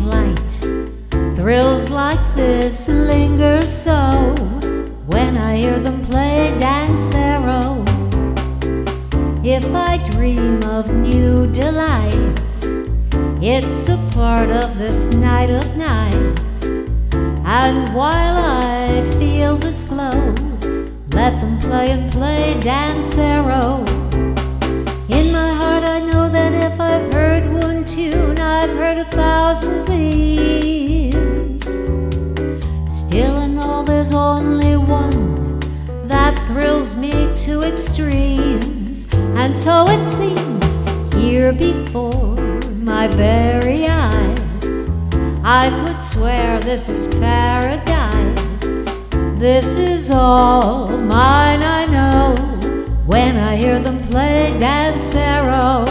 light. Thrills like this linger so when I hear them play Dancero. If I dream of new delights, it's a part of this night of nights. And while I feel this glow, let them play and play Dancero. In my heart I know that if I've heard one tune, I've heard 1,000 themes. Still in all there's only one that thrills me to extremes. And so it seems here before my very eyes, I could swear this is paradise. This is all mine, I know, when I hear them play Dancero.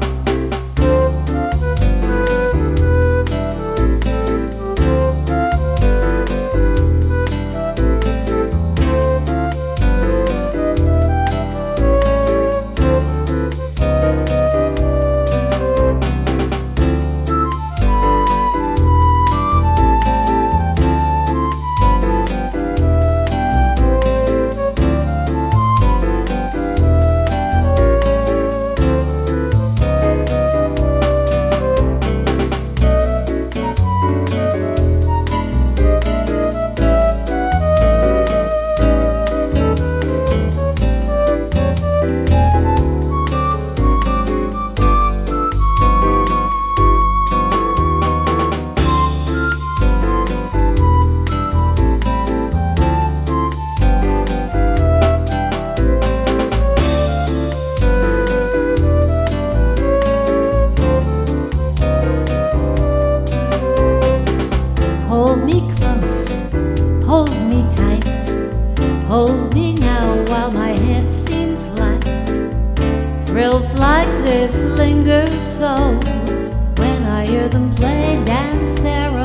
Hold me close, hold me tight, hold me now while my head seems light. Thrills like this linger so when I hear them play Dancero.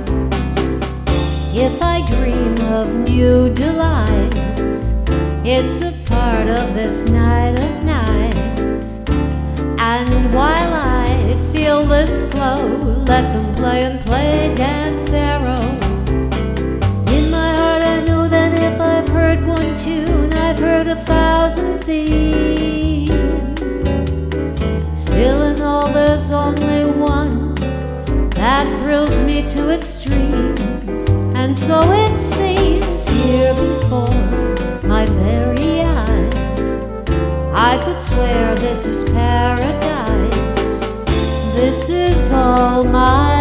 If I dream of new delights, it's a part of this night of nights. And while I feel this glow, let them play and play Dancero. In my heart I know that if I've heard one tune, I've heard 1,000 themes. Still in all there's only one that thrills me to extremes. And so it seems here before my very eyes, I could swear this is paradise. This is all my